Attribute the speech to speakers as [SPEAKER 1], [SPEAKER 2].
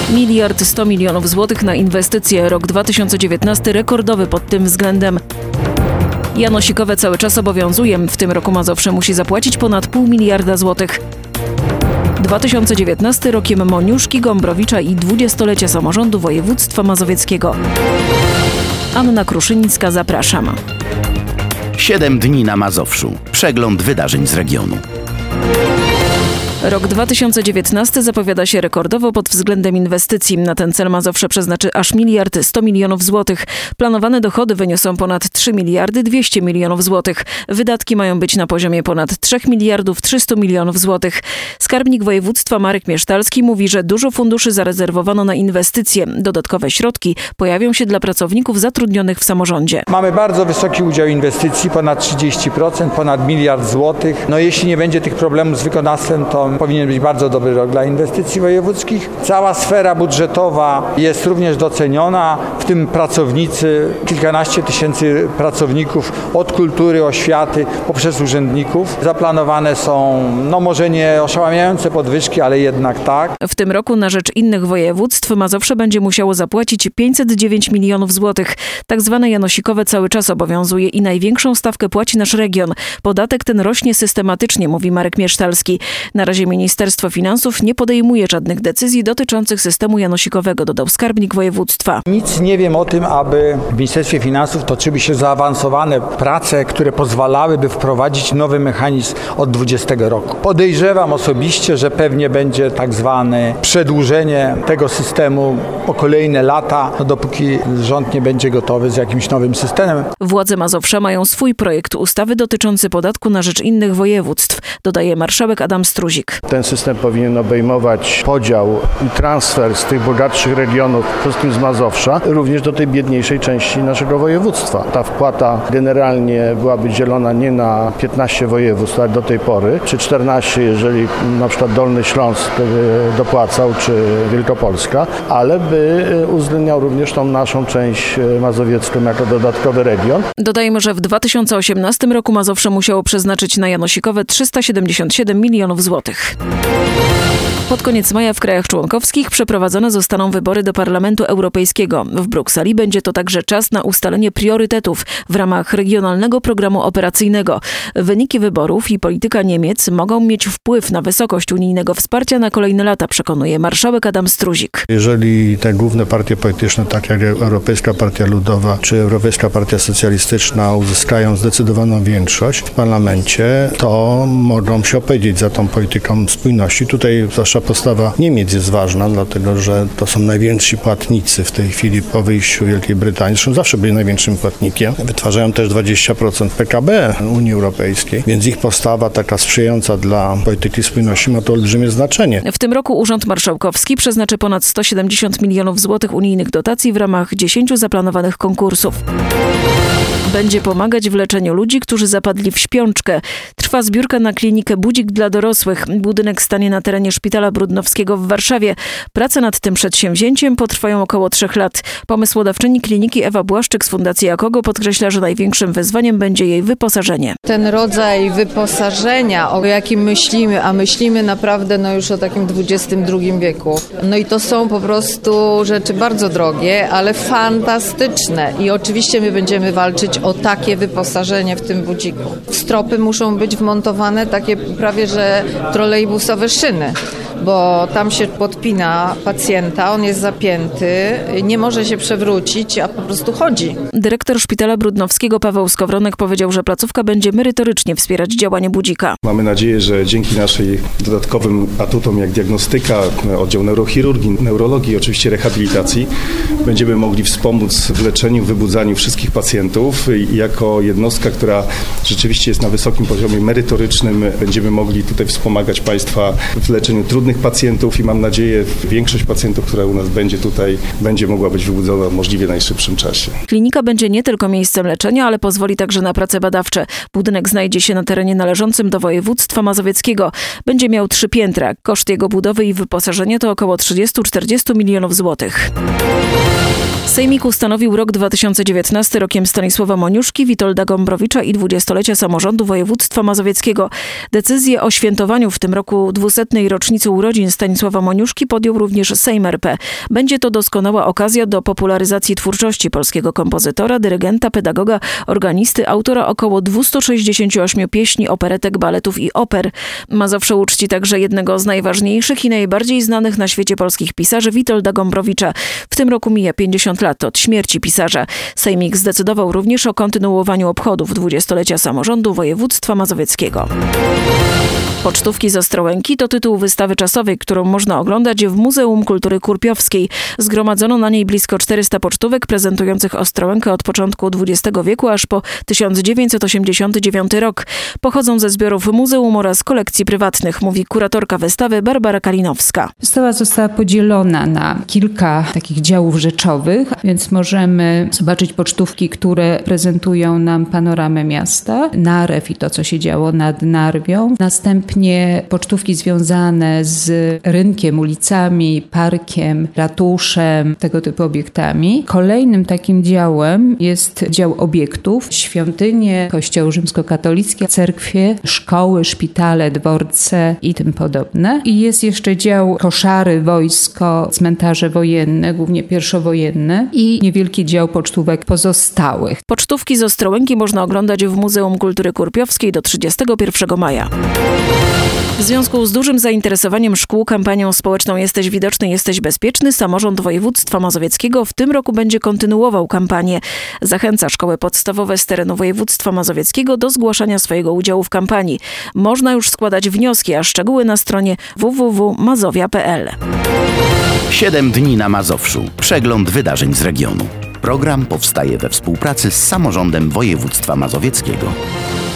[SPEAKER 1] 1 100 milionów złotych na inwestycje. Rok 2019 rekordowy pod tym względem. Janosikowe cały czas obowiązuje. W tym roku Mazowsze musi zapłacić ponad 0,5 miliarda złotych. 2019 rokiem Moniuszki, Gombrowicza i 20-lecie samorządu województwa mazowieckiego. Anna Kruszyńska, zapraszam.
[SPEAKER 2] 7 dni na Mazowszu. Przegląd wydarzeń z regionu.
[SPEAKER 1] Rok 2019 zapowiada się rekordowo pod względem inwestycji. Na ten cel Mazowsze przeznaczy aż 1 100 milionów złotych. Planowane dochody wyniosą ponad 3 200 milionów złotych. Wydatki mają być na poziomie ponad 3 300 milionów złotych. Skarbnik województwa Marek Miesztalski mówi, że dużo funduszy zarezerwowano na inwestycje. Dodatkowe środki pojawią się dla pracowników zatrudnionych w samorządzie.
[SPEAKER 3] Mamy bardzo wysoki udział inwestycji, ponad 30%, ponad 1 miliard złotych. Jeśli nie będzie tych problemów z wykonawstwem, to powinien być bardzo dobry rok dla inwestycji wojewódzkich. Cała sfera budżetowa jest również doceniona, w tym pracownicy, kilkanaście tysięcy pracowników od kultury, oświaty, poprzez urzędników. Zaplanowane są, może nie oszałamiające podwyżki, ale jednak tak.
[SPEAKER 1] W tym roku na rzecz innych województw Mazowsze będzie musiało zapłacić 509 milionów złotych. Tak zwane janosikowe cały czas obowiązuje i największą stawkę płaci nasz region. Podatek ten rośnie systematycznie, mówi Marek Miesztalski. Na razie Ministerstwo Finansów nie podejmuje żadnych decyzji dotyczących systemu janosikowego, dodał skarbnik województwa.
[SPEAKER 3] Nic nie wiem o tym, aby w Ministerstwie Finansów toczyły się zaawansowane prace, które pozwalałyby wprowadzić nowy mechanizm od 2020 roku. Podejrzewam osobiście, że pewnie będzie tak zwane przedłużenie tego systemu o kolejne lata, dopóki rząd nie będzie gotowy z jakimś nowym systemem.
[SPEAKER 1] Władze Mazowsza mają swój projekt ustawy dotyczący podatku na rzecz innych województw, dodaje marszałek Adam Struzik.
[SPEAKER 4] Ten system powinien obejmować podział i transfer z tych bogatszych regionów, przede wszystkim z Mazowsza, również do tej biedniejszej części naszego województwa. Ta wpłata generalnie byłaby dzielona nie na 15 województw, tak do tej pory, czy 14, jeżeli na przykład Dolny Śląsk dopłacał, czy Wielkopolska, ale by uwzględniał również tą naszą część mazowiecką jako dodatkowy region.
[SPEAKER 1] Dodajmy, że w 2018 roku Mazowsze musiało przeznaczyć na janosikowe 377 milionów złotych. Pod koniec maja w krajach członkowskich przeprowadzone zostaną wybory do Parlamentu Europejskiego. W Brukseli będzie to także czas na ustalenie priorytetów w ramach regionalnego programu operacyjnego. Wyniki wyborów i polityka Niemiec mogą mieć wpływ na wysokość unijnego wsparcia na kolejne lata, przekonuje marszałek Adam Struzik.
[SPEAKER 4] Jeżeli te główne partie polityczne, tak jak Europejska Partia Ludowa czy Europejska Partia Socjalistyczna, uzyskają zdecydowaną większość w parlamencie, to mogą się opowiedzieć za tą polityką spójności. Tutaj zwłaszcza postawa Niemiec jest ważna, dlatego że to są najwięksi płatnicy w tej chwili po wyjściu Wielkiej Brytanii. Zresztą zawsze byli największym płatnikiem. Wytwarzają też 20% PKB Unii Europejskiej, więc ich postawa taka sprzyjająca dla polityki spójności ma to olbrzymie znaczenie.
[SPEAKER 1] W tym roku Urząd Marszałkowski przeznaczy ponad 170 milionów złotych unijnych dotacji w ramach 10 zaplanowanych konkursów. Będzie pomagać w leczeniu ludzi, którzy zapadli w śpiączkę. Trwa zbiórka na klinikę Budzik dla dorosłych. Budynek stanie na terenie Szpitala Brudnowskiego w Warszawie. Prace nad tym przedsięwzięciem potrwają około 3 lat. Pomysłodawczyni kliniki Ewa Błaszczyk z Fundacji Jakogo podkreśla, że największym wyzwaniem będzie jej wyposażenie.
[SPEAKER 5] Ten rodzaj wyposażenia, o jakim myślimy, a myślimy naprawdę już o takim XXI wieku. I to są po prostu rzeczy bardzo drogie, ale fantastyczne. I oczywiście my będziemy walczyć o takie wyposażenie w tym budziku. Stropy muszą być wmontowane takie prawie że trolejbusowe szyny, bo tam się podpina pacjenta, on jest zapięty, nie może się przewrócić, a po prostu chodzi.
[SPEAKER 1] Dyrektor Szpitala Brudnowskiego Paweł Skowronek powiedział, że placówka będzie merytorycznie wspierać działanie budzika.
[SPEAKER 6] Mamy nadzieję, że dzięki naszej dodatkowym atutom jak diagnostyka, oddział neurochirurgii, neurologii i oczywiście rehabilitacji będziemy mogli wspomóc w leczeniu, wybudzaniu wszystkich pacjentów i jako jednostka, która rzeczywiście jest na wysokim poziomie merytorycznym, będziemy mogli tutaj wspomagać Państwa w leczeniu trudnych pacjentów i mam nadzieję, że większość pacjentów, która u nas będzie tutaj, będzie mogła być wybudzona w możliwie najszybszym czasie.
[SPEAKER 1] Klinika będzie nie tylko miejscem leczenia, ale pozwoli także na prace badawcze. Budynek znajdzie się na terenie należącym do województwa mazowieckiego. Będzie miał 3 piętra. Koszt jego budowy i wyposażenia to około 30-40 milionów złotych. Sejmik ustanowił rok 2019 rokiem Stanisława Moniuszki, Witolda Gombrowicza i 20-lecia samorządu województwa mazowieckiego. Decyzję o świętowaniu w tym roku 200. rocznicy urodzin Stanisława Moniuszki podjął również Sejm RP. Będzie to doskonała okazja do popularyzacji twórczości polskiego kompozytora, dyrygenta, pedagoga, organisty, autora około 268 pieśni, operetek, baletów i oper. Mazowsze uczci także jednego z najważniejszych i najbardziej znanych na świecie polskich pisarzy, Witolda Gombrowicza. W tym roku mija 50 lat od śmierci pisarza. Sejmik zdecydował również o kontynuowaniu obchodów 20-lecia samorządu województwa mazowieckiego. Pocztówki z Ostrołęki to tytuł wystawy czasowej, którą można oglądać w Muzeum Kultury Kurpiowskiej. Zgromadzono na niej blisko 400 pocztówek prezentujących Ostrołękę od początku XX wieku aż po 1989 rok. Pochodzą ze zbiorów muzeum oraz kolekcji prywatnych, mówi kuratorka wystawy Barbara Kalinowska.
[SPEAKER 7] Wystawa została podzielona na kilka takich działów rzeczowych, więc możemy zobaczyć pocztówki, które prezentują nam panoramę miasta, Narew i to, co się działo nad Narwią. Następnie pocztówki związane z rynkiem, ulicami, parkiem, ratuszem, tego typu obiektami. Kolejnym takim działem jest dział obiektów, świątynie, kościoły rzymskokatolickie, cerkwie, szkoły, szpitale, dworce i tym podobne. I jest jeszcze dział koszary, wojsko, cmentarze wojenne, głównie pierwszowojenne i niewielki dział pocztówek pozostałych.
[SPEAKER 1] Pocztówki z Ostrołęki można oglądać w Muzeum Kultury Kurpiowskiej do 31 maja. W związku z dużym zainteresowaniem szkół kampanią społeczną Jesteś Widoczny, Jesteś Bezpieczny, samorząd województwa mazowieckiego w tym roku będzie kontynuował kampanię. Zachęca szkoły podstawowe z terenu województwa mazowieckiego do zgłaszania swojego udziału w kampanii. Można już składać wnioski, a szczegóły na stronie www.mazowia.pl.
[SPEAKER 2] 7 dni na Mazowszu. Przegląd wydarzeń z regionu. Program powstaje we współpracy z samorządem województwa mazowieckiego.